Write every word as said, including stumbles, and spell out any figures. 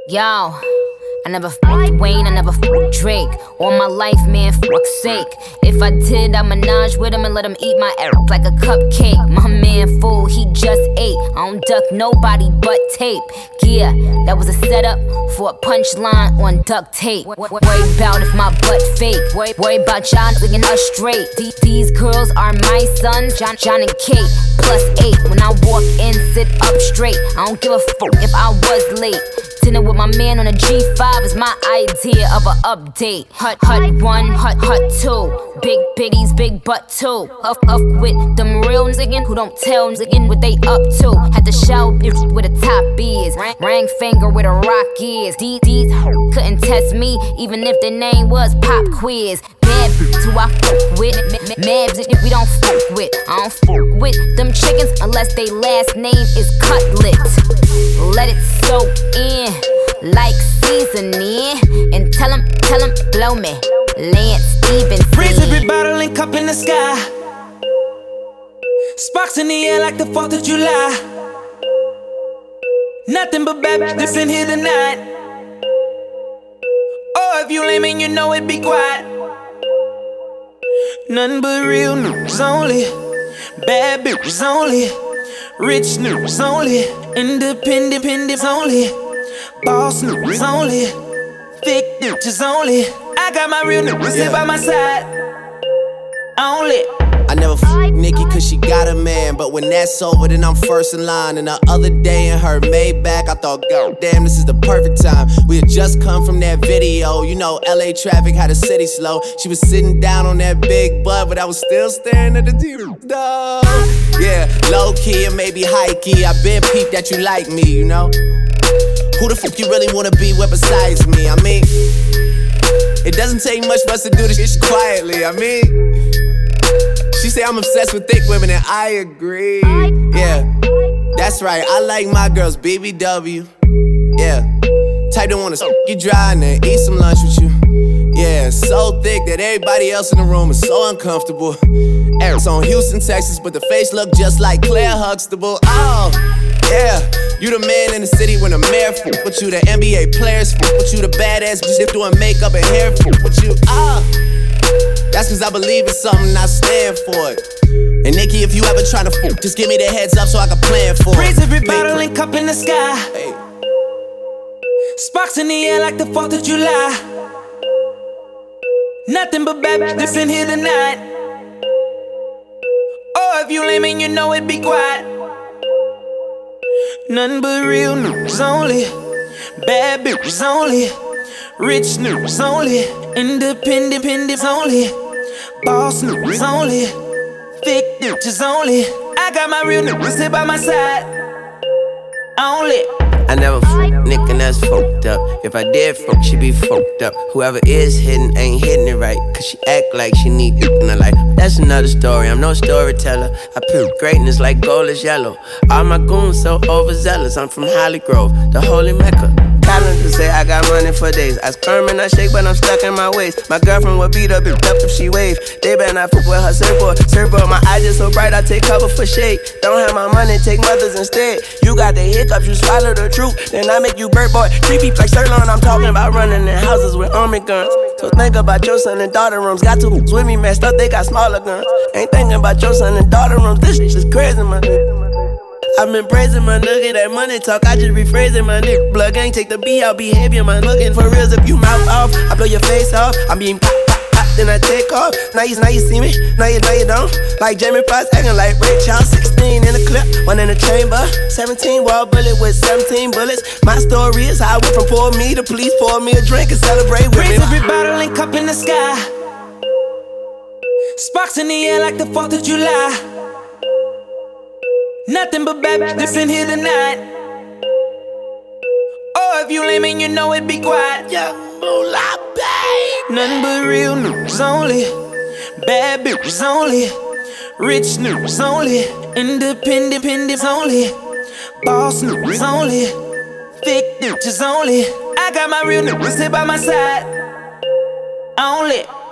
Yo, I never fucked Wayne, I never fucked Drake. All my life, man, fuck's sake. If I did, I'd menage with him and let him eat my air like a cupcake. My man fool, he just ate. I don't duck nobody but tape. Yeah, that was a setup for a punchline on duct tape. Worry about if my butt fake. Worry, worry about y'all looking us straight. These, these girls are my sons, John, John and Kate. Plus eight, when I walk in, sit up straight. I don't give a fuck if I was late. Dinner with my man on a G five is my idea of an update. Hut, hut one, hut, hut two. Big biggies, big butt two. Up, up with them real niggas who don't tell niggas what they up to. Had to shout bitch with a top is. Ring finger with a rock is. These, these couldn't test me even if their name was Pop Quiz. Mad bitch who I fuck with. Mad bitch we don't fuck with. I don't fuck with them chickens unless they last name is Cutlet. Let it soak in like seasoning. And tell him, tell him, blow me. Lance Stevenson. Freeze every bottle and cup in the sky. Sparks in the air like the fourth of July. Nothing but bad bitches in here tonight. Oh, if you lame and you know it, be quiet. Nothing but real news only. Bad bitches only. Rich news only. Independent independents only. Boss news only. Thick bitches only. I got my real niggas yeah. by my side. Only. I never f*** Nikki cause she got a man. But when that's over, then I'm first in line. And the other day in her Maybach, I thought, God damn, this is the perfect time. We had just come from that video. You know, L A traffic had the city slow. She was sitting down on that big butt, but I was still staring at the T V. Dog. Yeah, low key and maybe high key. I been peeped that you like me, you know. Who the fuck you really wanna be with besides me? I mean, it doesn't take much for us to do this shit quietly. I mean, she say I'm obsessed with thick women and I agree. Yeah, that's right. I like my girls B B W. Yeah, type don't wanna suck you dry and then eat some lunch with you. Yeah, so thick that everybody else in the room is so uncomfortable. Eric's on Houston, Texas, but the face look just like Claire Huxtable. Oh, yeah. You the man in the city when the mayor fuck with you, the N B A players fuck with you, the badass bitches doing makeup and hair fuck with you. Ah, that's cause I believe in something and I stand for it. And Nikki, if you ever tryna fuck, just give me the heads up so I can plan for it. Raise every bottle and cup in the sky. Hey. Sparks in the air like the fourth of July. Nothing but bad bitches in here tonight. Oh, if you lame and you know it, be quiet. Nothing but real news only. Bad bitches only. Rich news only. Independent independents only. Boss news only. Thick bitches only. I got my real niggas here by my side. Only. I never f*** Nick and that's fucked up. If I did fuck, she be fucked up. Whoever is hitting ain't hitting it right. Cause she act like she need dick in her life. That's another story, I'm no storyteller. I pick greatness like gold is yellow. All my goons so overzealous. I'm from Holly Grove, the holy Mecca. Calendar say I got money for days. I sperm and I shake, but I'm stuck in my ways. My girlfriend would beat up, up if she wave. They better not fuck with her surfboard. Surfboard, my eyes just so bright, I take cover for shade. Don't have my money, take mothers instead. You got the hiccups, you swallow the truth. Then I make you bird boy. Three peeps like Sirloin, I'm talking about running in houses with army guns. So think about your son and daughter rooms. Got two hoops with me messed up, they got smaller guns. Ain't thinking about your son and daughter rooms. This shit is crazy, my nigga. I've been praising my nigga, that money talk, I just rephrasing my nigga. Blood gang, take the B out, behavior, man. Looking for reals, if you mouth off, I blow your face off. I'm being pop, pop, pop, then I take off. Now you, now you see me, now you, now you don't. Like Jamie Foxx, acting like Ray Charles. Sixteen in the clip, one in the chamber. Seventeen wall bullet with seventeen bullets. My story is how I went from poor me to police, pour me a drink and celebrate with Raise me. every bottle and cup in the sky. Sparks in the air like the fourth of July. Nothing but bad bitches in here tonight. Oh, if you lame and you know it, be quiet. Young moolah, babe. Nothing but real news only. Bad bitches only. Rich news only. Independent independents only. Boss news only. Thick bitches only. I got my real niggas here by my side. Only.